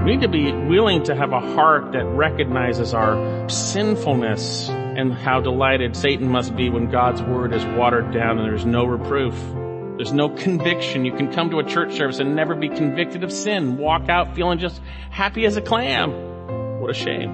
We need to be willing to have a heart that recognizes our sinfulness and how delighted Satan must be when God's word is watered down and there's no reproof. There's no conviction. You can come to a church service and never be convicted of sin, walk out feeling just happy as a clam. What a shame.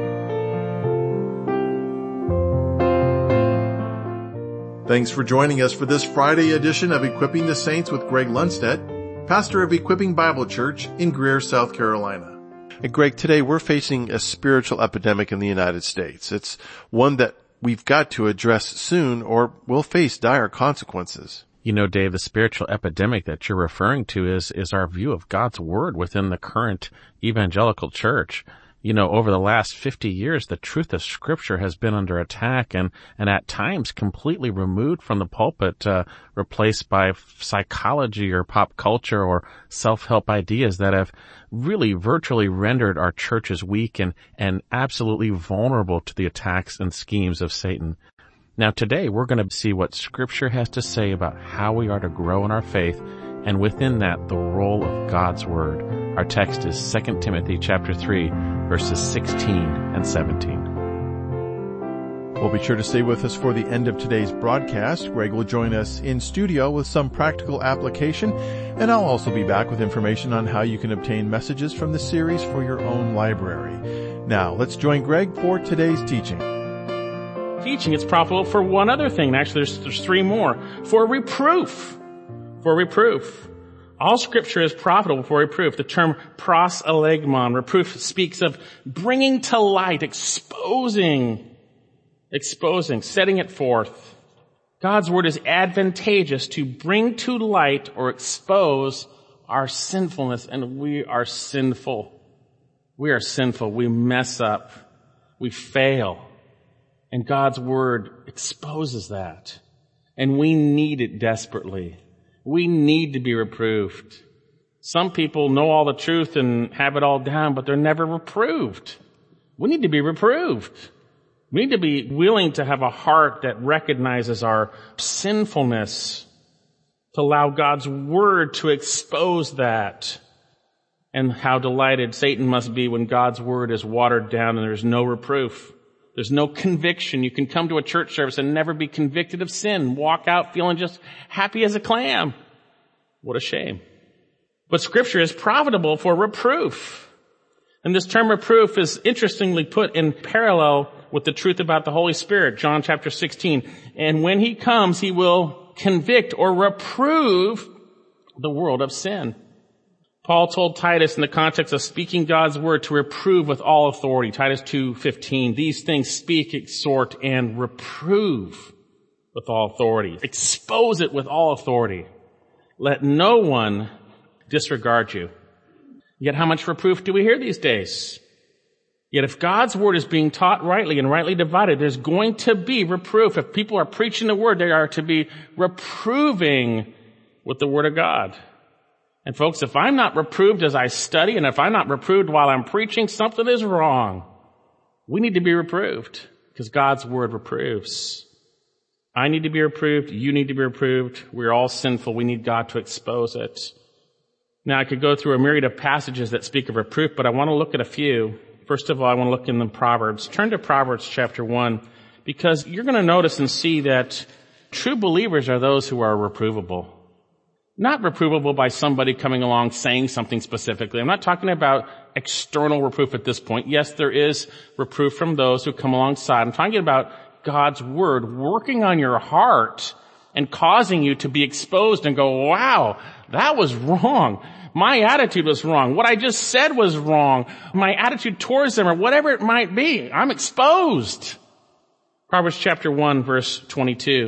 Thanks for joining us for this Friday edition of Equipping the Saints with Greg Lundstedt, pastor of Equipping Bible Church in Greer, South Carolina. And Greg, today we're facing a spiritual epidemic in the United States. It's one that we've got to address soon or we'll face dire consequences. You know, Dave, the spiritual epidemic that you're referring to is our view of God's word within the current evangelical church. You know, over the last 50 years, the truth of Scripture has been under attack and at times completely removed from the pulpit, replaced by psychology or pop culture or self-help ideas that have really virtually rendered our churches weak and absolutely vulnerable to the attacks and schemes of Satan. Now today we're going to see what Scripture has to say about how we are to grow in our faith, and within that, the role of God's Word. Our text is 2 Timothy chapter 3, verses 16 and 17. Well, be sure to stay with us for the end of today's broadcast. Greg will join us in studio with some practical application, and I'll also be back with information on how you can obtain messages from the series for your own library. Now, let's join Greg for today's teaching. Teaching is profitable for one other thing. Actually, there's three more. For reproof. For reproof. All Scripture is profitable for reproof. The term proselegmon, reproof, speaks of bringing to light, exposing, setting it forth. God's Word is advantageous to bring to light or expose our sinfulness, and we are sinful. We are sinful. We mess up. We fail. And God's Word exposes that. And we need it desperately. We need to be reproved. Some people know all the truth and have it all down, but they're never reproved. We need to be reproved. We need to be willing to have a heart that recognizes our sinfulness, to allow God's Word to expose that, and how delighted Satan must be when God's Word is watered down and there's no reproof. There's no conviction. You can come to a church service and never be convicted of sin, walk out feeling just happy as a clam. What a shame. But Scripture is profitable for reproof. And this term reproof is interestingly put in parallel with the truth about the Holy Spirit, John chapter 16. And when He comes, He will convict or reprove the world of sin. Paul told Titus in the context of speaking God's word to reprove with all authority. Titus 2:15. These things speak, exhort, and reprove with all authority. Expose it with all authority. Let no one disregard you. Yet how much reproof do we hear these days? Yet if God's word is being taught rightly and rightly divided, there's going to be reproof. If people are preaching the word, they are to be reproving with the word of God. And folks, if I'm not reproved as I study, and if I'm not reproved while I'm preaching, something is wrong. We need to be reproved because God's word reproves. I need to be reproved. You need to be reproved. We're all sinful. We need God to expose it. Now, I could go through a myriad of passages that speak of reproof, but I want to look at a few. First of all, I want to look in the Proverbs. Turn to Proverbs chapter 1, because you're going to notice and see that true believers are those who are reprovable. Not reprovable by somebody coming along saying something specifically. I'm not talking about external reproof at this point. Yes, there is reproof from those who come alongside. I'm talking about God's word working on your heart and causing you to be exposed and go, wow, that was wrong. My attitude was wrong. What I just said was wrong. My attitude towards them or whatever it might be. I'm exposed. Proverbs chapter 1, verse 22.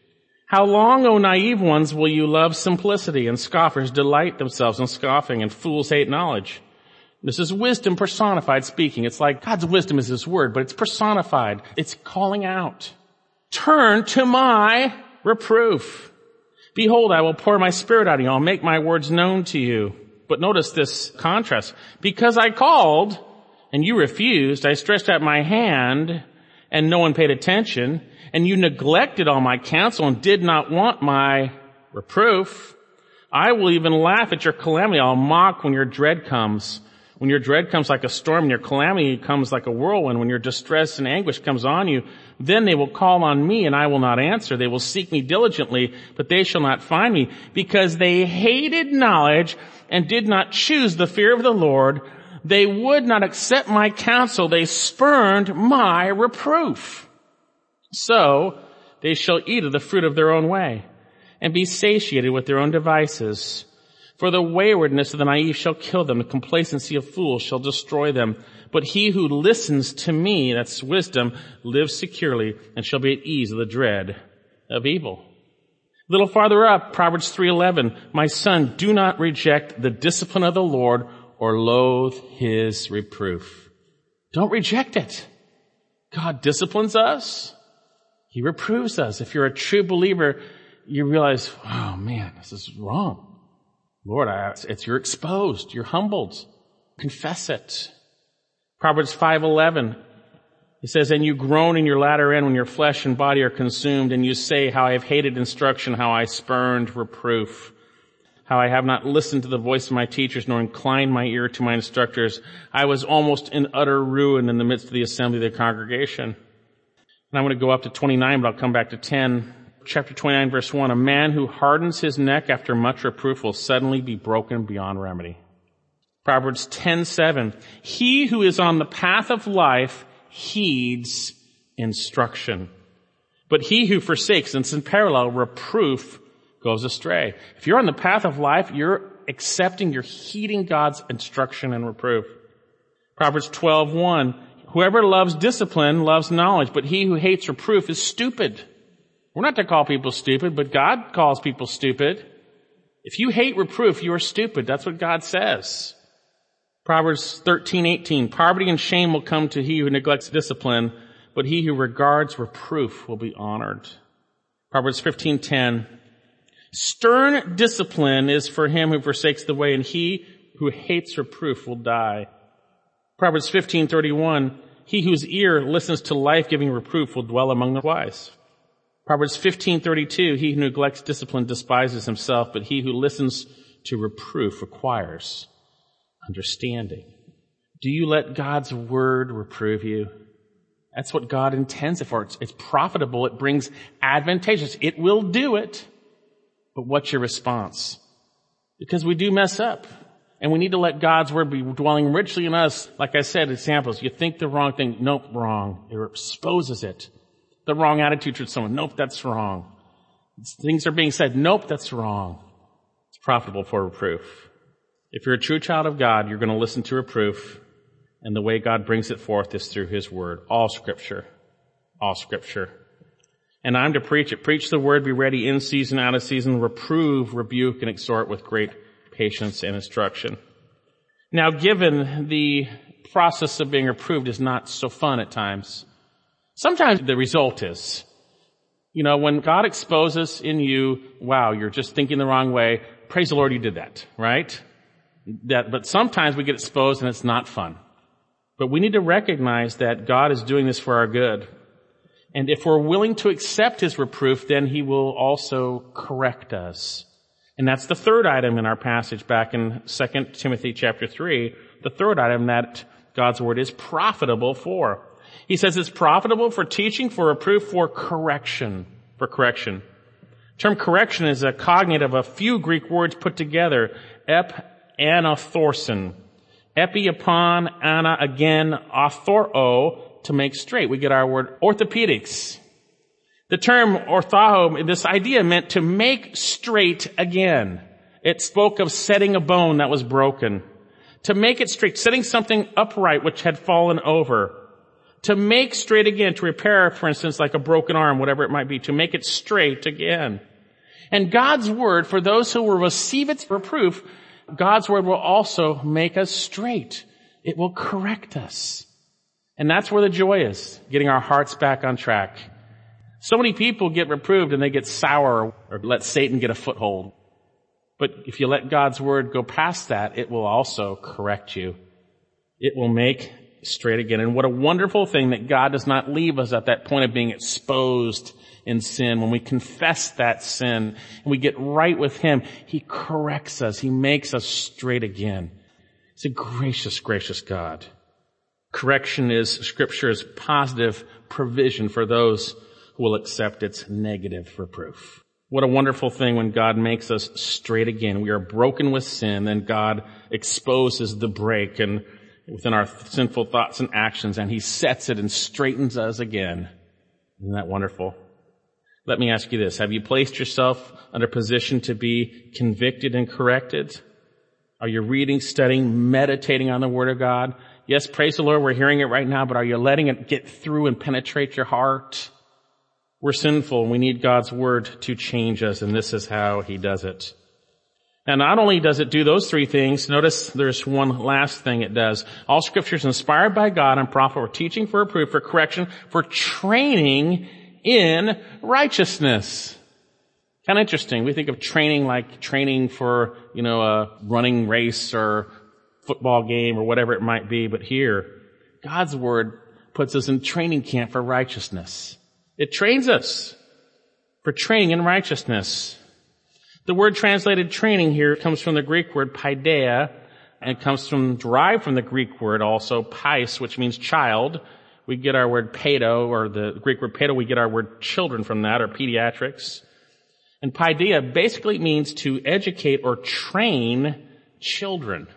How long, O naive ones, will you love simplicity, and scoffers delight themselves in scoffing, and fools hate knowledge? This is wisdom personified speaking. It's like God's wisdom is His word, but it's personified. It's calling out. Turn to my reproof. Behold, I will pour my spirit out on you. I'll make my words known to you. But notice this contrast. Because I called, and you refused, I stretched out my hand, and no one paid attention, and you neglected all my counsel and did not want my reproof. I will even laugh at your calamity. I'll mock when your dread comes. When your dread comes like a storm and your calamity comes like a whirlwind, when your distress and anguish comes on you, then they will call on me and I will not answer. They will seek me diligently, but they shall not find me, because they hated knowledge and did not choose the fear of the Lord. They would not accept my counsel. They spurned my reproof. So they shall eat of the fruit of their own way and be satiated with their own devices. For the waywardness of the naive shall kill them. The complacency of fools shall destroy them. But he who listens to me, that's wisdom, lives securely and shall be at ease of the dread of evil. A little farther up, Proverbs 3:11, my son, do not reject the discipline of the Lord or loathe his reproof. Don't reject it. God disciplines us. He reproves us. If you're a true believer, you realize, oh man, this is wrong. Lord, you're exposed. You're humbled. Confess it. Proverbs 5:11. It says, and you groan in your latter end when your flesh and body are consumed, and you say, how I have hated instruction, how I spurned reproof, how I have not listened to the voice of my teachers, nor inclined my ear to my instructors. I was almost in utter ruin in the midst of the assembly of the congregation. And I'm going to go up to 29, but I'll come back to 10. Chapter 29, verse 1, a man who hardens his neck after much reproof will suddenly be broken beyond remedy. Proverbs 10:7, he who is on the path of life heeds instruction, but he who forsakes, and it's in parallel, reproof goes astray. If you're on the path of life, you're heeding God's instruction and reproof. Proverbs 12:1, whoever loves discipline loves knowledge, but he who hates reproof is stupid. We're not to call people stupid, but God calls people stupid. If you hate reproof, you are stupid. That's what God says. Proverbs 13:18, poverty and shame will come to he who neglects discipline, but he who regards reproof will be honored. Proverbs 15:10, stern discipline is for him who forsakes the way, and he who hates reproof will die. Proverbs 15:31, he whose ear listens to life-giving reproof will dwell among the wise. Proverbs 15:32, he who neglects discipline despises himself, but he who listens to reproof acquires understanding. Do you let God's word reprove you? That's what God intends it for. It's profitable. It brings advantageous. It will do it. But what's your response? Because we do mess up. And we need to let God's word be dwelling richly in us. Like I said, examples. You think the wrong thing. Nope, wrong. It exposes it. The wrong attitude towards someone. Nope, that's wrong. Things are being said. Nope, that's wrong. It's profitable for reproof. If you're a true child of God, you're going to listen to reproof. And the way God brings it forth is through his word. All scripture. All scripture. And I'm to preach it. Preach the word, be ready in season, out of season, reprove, rebuke, and exhort with great patience and instruction. Now, given the process of being reproved is not so fun at times, sometimes the result is, when God exposes in you, wow, you're just thinking the wrong way, praise the Lord you did that, right? But sometimes we get exposed and it's not fun. But we need to recognize that God is doing this for our good. And if we're willing to accept his reproof, then he will also correct us. And that's the third item in our passage back in 2 Timothy chapter 3. The third item that God's word is profitable for. He says it's profitable for teaching, for reproof, for correction. For correction. The term correction is a cognate of a few Greek words put together. Anathorsin. Epi upon, ana again, orthoro, to make straight. We get our word orthopedics. The term ortho, this idea meant to make straight again. It spoke of setting a bone that was broken. To make it straight, setting something upright which had fallen over. To make straight again, to repair, for instance, like a broken arm, whatever it might be, to make it straight again. And God's word, for those who will receive its reproof, God's word will also make us straight. It will correct us. And that's where the joy is, getting our hearts back on track. So many people get reproved and they get sour or let Satan get a foothold. But if you let God's word go past that, it will also correct you. It will make straight again. And what a wonderful thing that God does not leave us at that point of being exposed in sin. When we confess that sin and we get right with him, he corrects us. He makes us straight again. He's a gracious, gracious God. Correction is Scripture's positive provision for those who will accept its negative reproof. What a wonderful thing when God makes us straight again. We are broken with sin, then God exposes the break and within our sinful thoughts and actions, and He sets it and straightens us again. Isn't that wonderful? Let me ask you this. Have you placed yourself under position to be convicted and corrected? Are you reading, studying, meditating on the Word of God? Yes, praise the Lord, we're hearing it right now, but are you letting it get through and penetrate your heart? We're sinful and we need God's Word to change us, and this is how He does it. Now, not only does it do those three things, notice there's one last thing it does. All Scripture is inspired by God and profitable for teaching, for reproof, for correction, for training in righteousness. Kind of interesting. We think of training like training for, a running race or football game or whatever it might be. But here, God's Word puts us in training camp for righteousness. It trains us for training in righteousness. The word translated training here comes from the Greek word paideia, and it comes derived from the Greek word also pais, which means child. We get our word pedo, or the Greek word pedo, we get our word children from that, or pediatrics. And paideia basically means to educate or train children.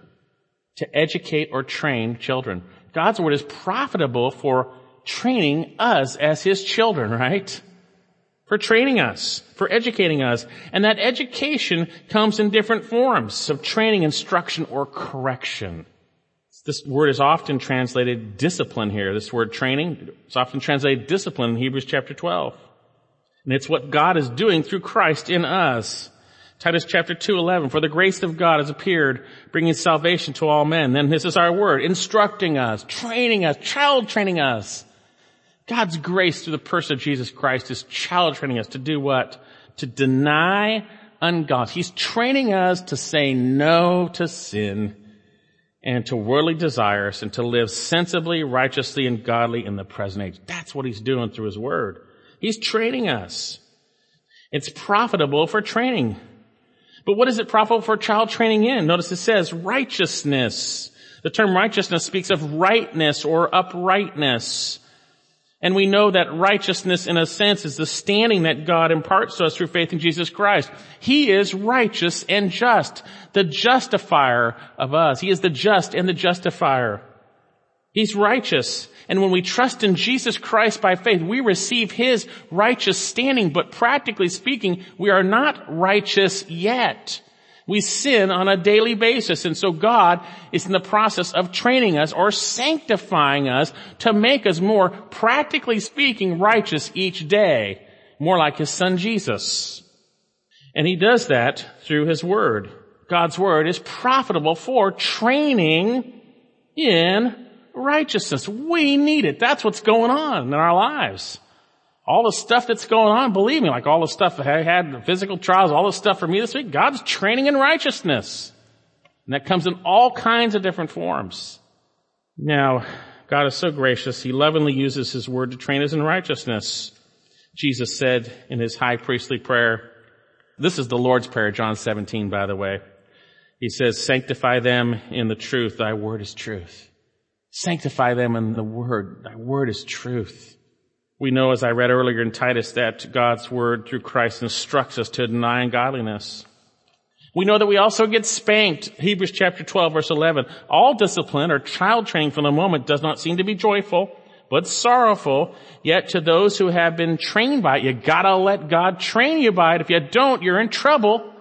To educate or train children. God's Word is profitable for training us as His children, right? For training us, for educating us. And that education comes in different forms of training, instruction, or correction. This word is often translated discipline here. This word training is often translated discipline in Hebrews chapter 12. And it's what God is doing through Christ in us. Titus chapter 2:11, for the grace of God has appeared, bringing salvation to all men. Then this is our word, instructing us, training us, child training us. God's grace through the person of Jesus Christ is child training us to do what? To deny ungodliness. He's training us to say no to sin and to worldly desires and to live sensibly, righteously, and godly in the present age. That's what He's doing through His Word. He's training us. It's profitable for training. But what is it profitable for child training in? Notice it says righteousness. The term righteousness speaks of rightness or uprightness. And we know that righteousness, in a sense, is the standing that God imparts to us through faith in Jesus Christ. He is righteous and just, the justifier of us. He is the just and the justifier. He's righteous. And when we trust in Jesus Christ by faith, we receive His righteous standing. But practically speaking, we are not righteous yet. We sin on a daily basis. And so God is in the process of training us or sanctifying us to make us more, practically speaking, righteous each day. More like His Son Jesus. And He does that through His Word. God's Word is profitable for training in righteousness. We need it. That's what's going on in our lives. All the stuff that's going on, believe me, like all the stuff I had, the physical trials, all the stuff for me this week, God's training in righteousness. And that comes in all kinds of different forms. Now, God is so gracious, He lovingly uses His Word to train us in righteousness. Jesus said in His high priestly prayer, this is the Lord's Prayer, John 17, by the way. He says, sanctify them in the truth. Thy word is truth. Sanctify them in the Word. Thy Word is truth. We know, as I read earlier in Titus, that God's Word through Christ instructs us to deny ungodliness. We know that we also get spanked. Hebrews chapter 12, verse 11. All discipline or child training from the moment does not seem to be joyful, but sorrowful. Yet to those who have been trained by it, you gotta let God train you by it. If you don't, you're in trouble.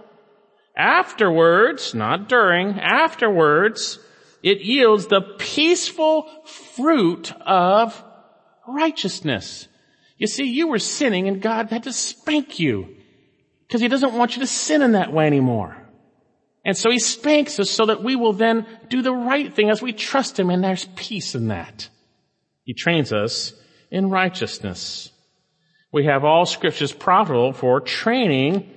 Afterwards, not during, afterwards, it yields the peaceful fruit of righteousness. You see, you were sinning and God had to spank you because He doesn't want you to sin in that way anymore. And so He spanks us so that we will then do the right thing as we trust Him, and there's peace in that. He trains us in righteousness. We have all Scriptures profitable for training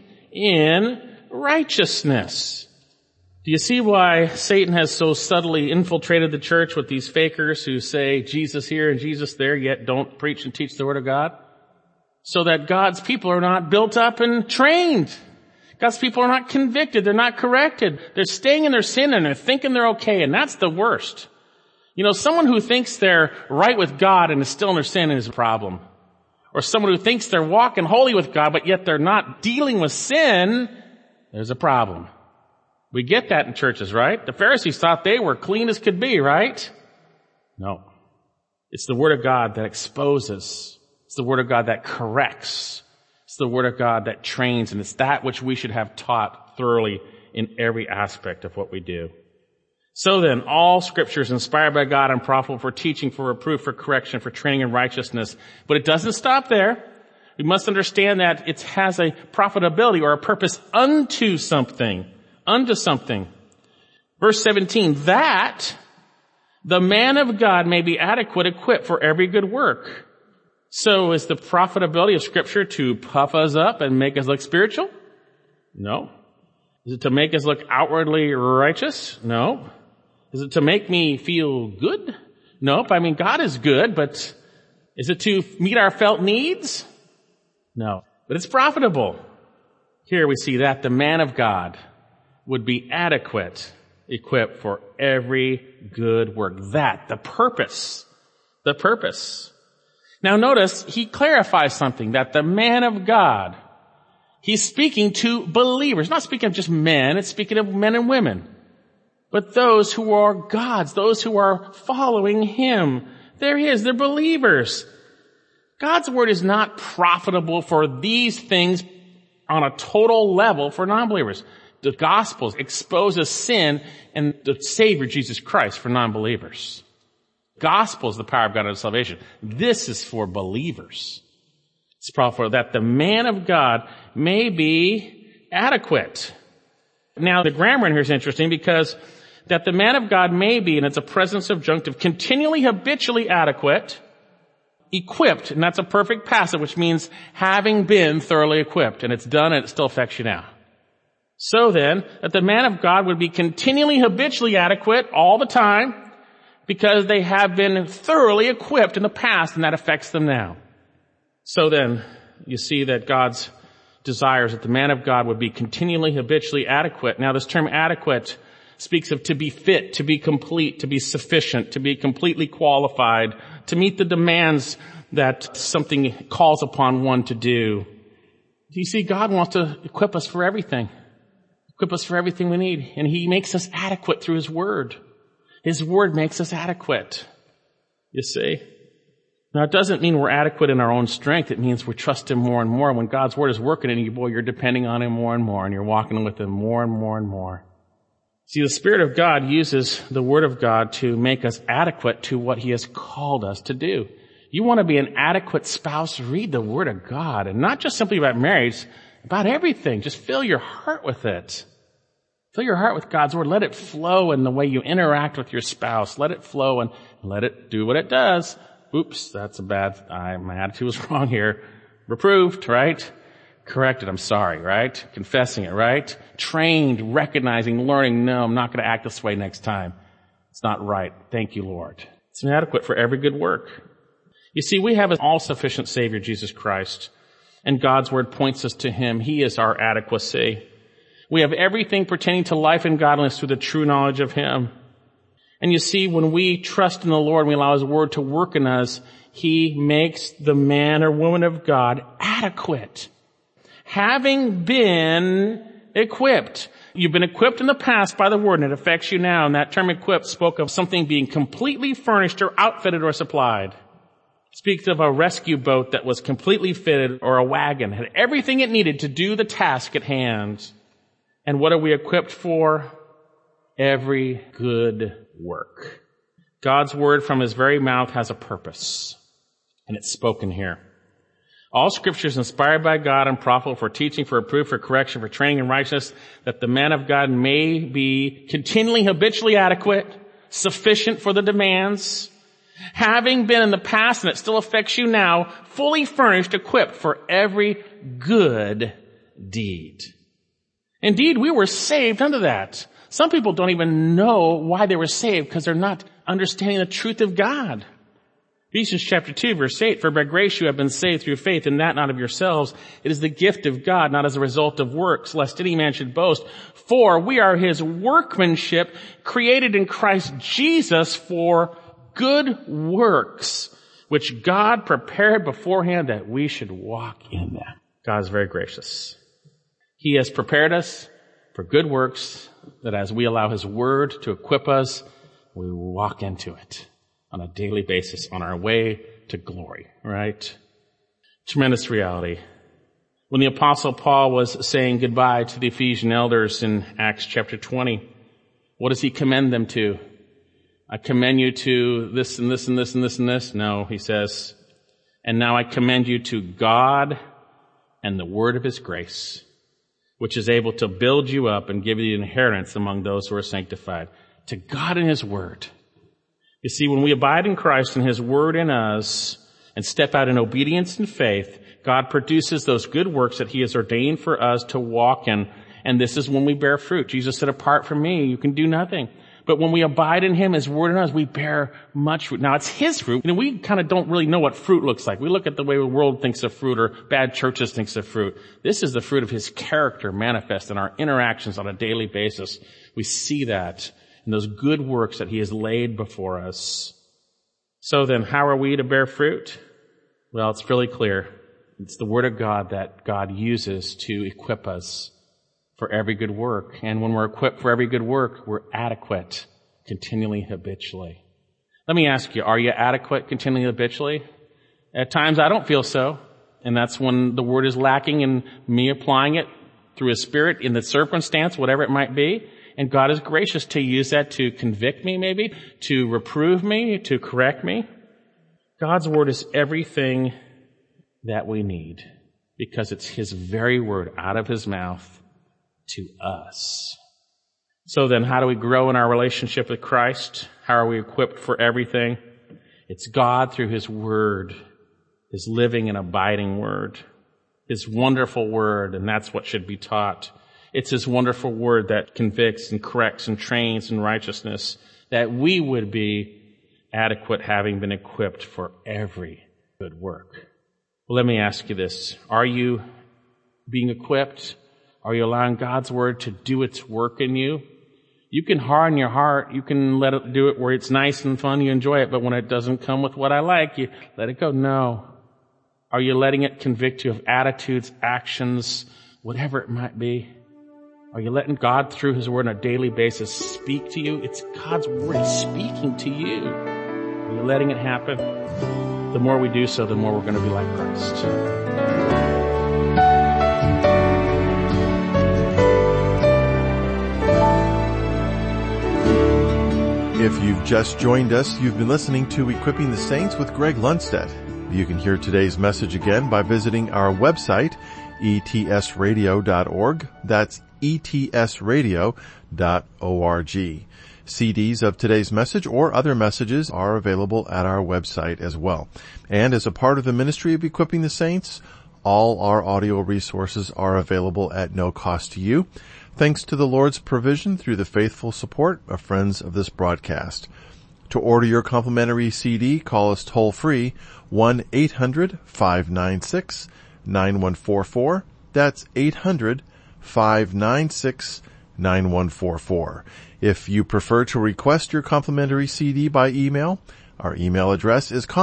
in righteousness. Do you see why Satan has so subtly infiltrated the church with these fakers who say Jesus here and Jesus there, yet don't preach and teach the Word of God? So that God's people are not built up and trained. God's people are not convicted. They're not corrected. They're staying in their sin and they're thinking they're okay, and that's the worst. You know, someone who thinks they're right with God and is still in their sin is a problem. Or someone who thinks they're walking holy with God, but yet they're not dealing with sin, there's a problem. We get that in churches, right? The Pharisees thought they were clean as could be, right? No. It's the Word of God that exposes. It's the Word of God that corrects. It's the Word of God that trains, and it's that which we should have taught thoroughly in every aspect of what we do. So then, all Scripture is inspired by God and profitable for teaching, for reproof, for correction, for training in righteousness. But it doesn't stop there. We must understand that it has a profitability or a purpose unto something. Unto something. Verse 17, that the man of God may be adequate, equipped for every good work. So is the profitability of Scripture to puff us up and make us look spiritual? No. Is it to make us look outwardly righteous? No. Is it to make me feel good? Nope. I mean, God is good, but is it to meet our felt needs? No. But it's profitable. Here we see that the man of God would be adequate, equipped for every good work. That, the purpose. The purpose. Now notice, he clarifies something, that the man of God, he's speaking to believers. Not speaking of just men, it's speaking of men and women. But those who are God's, those who are following him. There he is, they're believers. God's word is not profitable for these things on a total level for non-believers. The gospel exposes sin and the Savior, Jesus Christ, for non-believers. Gospel is the power of God unto salvation. This is for believers. It's profitable that the man of God may be adequate. Now, the grammar in here is interesting because that the man of God may be, and it's a present subjunctive, continually habitually adequate, equipped, and that's a perfect passive, which means having been thoroughly equipped, and it's done and it still affects you now. So then, that the man of God would be continually habitually adequate all the time because they have been thoroughly equipped in the past and that affects them now. So then, you see that God's desire is that the man of God would be continually habitually adequate. Now this term adequate speaks of to be fit, to be complete, to be sufficient, to be completely qualified, to meet the demands that something calls upon one to do. You see, God wants to equip us for everything. Equip us for everything we need. And he makes us adequate through his word. His word makes us adequate. You see? Now, it doesn't mean we're adequate in our own strength. It means we trust him more and more. When God's word is working in you, boy, you're depending on him more and more, and you're walking with him more and more and more. See, the Spirit of God uses the word of God to make us adequate to what he has called us to do. You want to be an adequate spouse, read the word of God, and not just simply about marriage, about everything. Just fill your heart with it. Fill your heart with God's word. Let it flow in the way you interact with your spouse. Let it flow and let it do what it does. Oops, that's a bad, my attitude was wrong here. Reproved, right? Corrected, I'm sorry, right? Confessing it, right? Trained, recognizing, learning, no, I'm not going to act this way next time. It's not right. Thank you, Lord. It's inadequate for every good work. You see, we have an all-sufficient Savior, Jesus Christ, and God's word points us to him. He is our adequacy. We have everything pertaining to life and godliness through the true knowledge of him. And you see, when we trust in the Lord and we allow his word to work in us, he makes the man or woman of God adequate. Having been equipped. You've been equipped in the past by the word and it affects you now. And that term equipped spoke of something being completely furnished or outfitted or supplied. It speaks of a rescue boat that was completely fitted or a wagon, had everything it needed to do the task at hand. And what are we equipped for? Every good work. God's word from his very mouth has a purpose. And it's spoken here. All scripture is inspired by God and profitable for teaching, for reproof, for correction, for training in righteousness, that the man of God may be continually habitually adequate, sufficient for the demands, having been in the past and it still affects you now, fully furnished, equipped for every good deed. Indeed, we were saved unto that. Some people don't even know why they were saved because they're not understanding the truth of God. Ephesians chapter 2, verse 8, for by grace you have been saved through faith, and that not of yourselves. It is the gift of God, not as a result of works, lest any man should boast. For we are his workmanship, created in Christ Jesus for good works, which God prepared beforehand that we should walk in them. God is very gracious. He has prepared us for good works, that as we allow his word to equip us, we walk into it on a daily basis on our way to glory, right? Tremendous reality. When the Apostle Paul was saying goodbye to the Ephesian elders in Acts chapter 20, what does he commend them to? I commend you to this and this and this and this and this. No, he says, and now I commend you to God and the word of his grace, which is able to build you up and give you the inheritance among those who are sanctified. To God and his word. You see, when we abide in Christ and his word in us and step out in obedience and faith, God produces those good works that he has ordained for us to walk in. And this is when we bear fruit. Jesus said, apart from me, you can do nothing. But when we abide in him, his word in us, we bear much fruit. Now, it's his fruit. You know, we kind of don't really know what fruit looks like. We look at the way the world thinks of fruit or bad churches thinks of fruit. This is the fruit of his character manifest in our interactions on a daily basis. We see that in those good works that he has laid before us. So then, how are we to bear fruit? Well, it's really clear. It's the word of God that God uses to equip us for every good work. And when we're equipped for every good work, we're adequate continually, habitually. Let me ask you, are you adequate continually, habitually? At times I don't feel so. And that's when the word is lacking in me applying it through his spirit in the circumstance, whatever it might be. And God is gracious to use that to convict me maybe, to reprove me, to correct me. God's word is everything that we need because it's his very word out of his mouth to us. So then, how do we grow in our relationship with Christ? How are we equipped for everything? It's God through his word, his living and abiding word, his wonderful word, and that's what should be taught. It's his wonderful word that convicts and corrects and trains in righteousness, that we would be adequate having been equipped for every good work. Well, let me ask you this. Are you being equipped? Are you allowing God's word to do its work in you? You can harden your heart. You can let it do it where it's nice and fun. You enjoy it. But when it doesn't come with what I like, you let it go. No. Are you letting it convict you of attitudes, actions, whatever it might be? Are you letting God through his word on a daily basis speak to you? It's God's word. He's speaking to you. Are you letting it happen? The more we do so, the more we're going to be like Christ. If you've just joined us, you've been listening to Equipping the Saints with Greg Lundstedt. You can hear today's message again by visiting our website, etsradio.org. That's etsradio.org. CDs of today's message or other messages are available at our website as well. And as a part of the ministry of Equipping the Saints, all our audio resources are available at no cost to you, thanks to the Lord's provision through the faithful support of friends of this broadcast. To order your complimentary CD, call us toll-free, 1-800-596-9144. That's 800-596-9144. If you prefer to request your complimentary CD by email, our email address is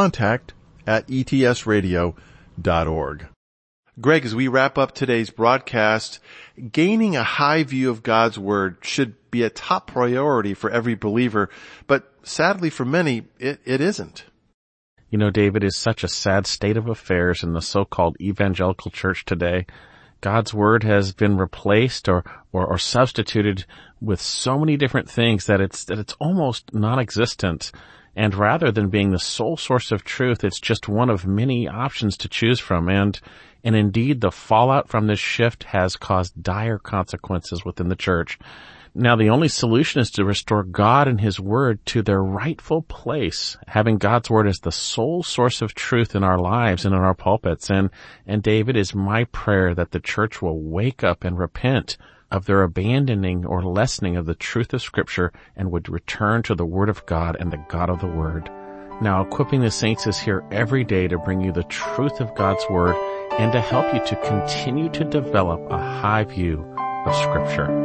contact@etsradio.org. Greg, as we wrap up today's broadcast, gaining a high view of God's Word should be a top priority for every believer, but sadly for many, it isn't. You know, David, is such a sad state of affairs in the so-called evangelical church today. God's Word has been replaced or substituted with so many different things that it's almost non-existent. And rather than being the sole source of truth, it's just one of many options to choose from. And indeed, the fallout from this shift has caused dire consequences within the church. Now, the only solution is to restore God and His Word to their rightful place, having God's Word as the sole source of truth in our lives and in our pulpits. And David, is my prayer that the church will wake up and repent of their abandoning or lessening of the truth of Scripture and would return to the Word of God and the God of the Word. Now, Equipping the Saints is here every day to bring you the truth of God's Word and to help you to continue to develop a high view of Scripture.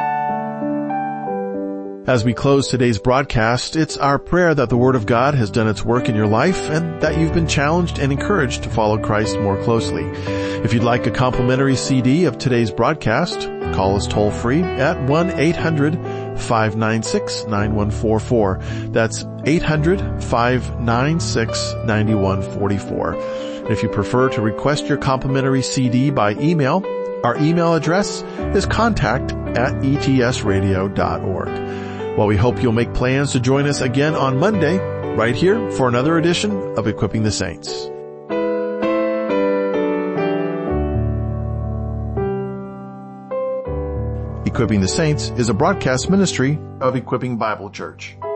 As we close today's broadcast, it's our prayer that the Word of God has done its work in your life and that you've been challenged and encouraged to follow Christ more closely. If you'd like a complimentary CD of today's broadcast, call us toll-free at 1-800-596-9144. That's 800-596-9144. And if you prefer to request your complimentary CD by email, our email address is contact@etsradio.org. Well, we hope you'll make plans to join us again on Monday, right here for another edition of Equipping the Saints. Equipping the Saints is a broadcast ministry of Equipping Bible Church.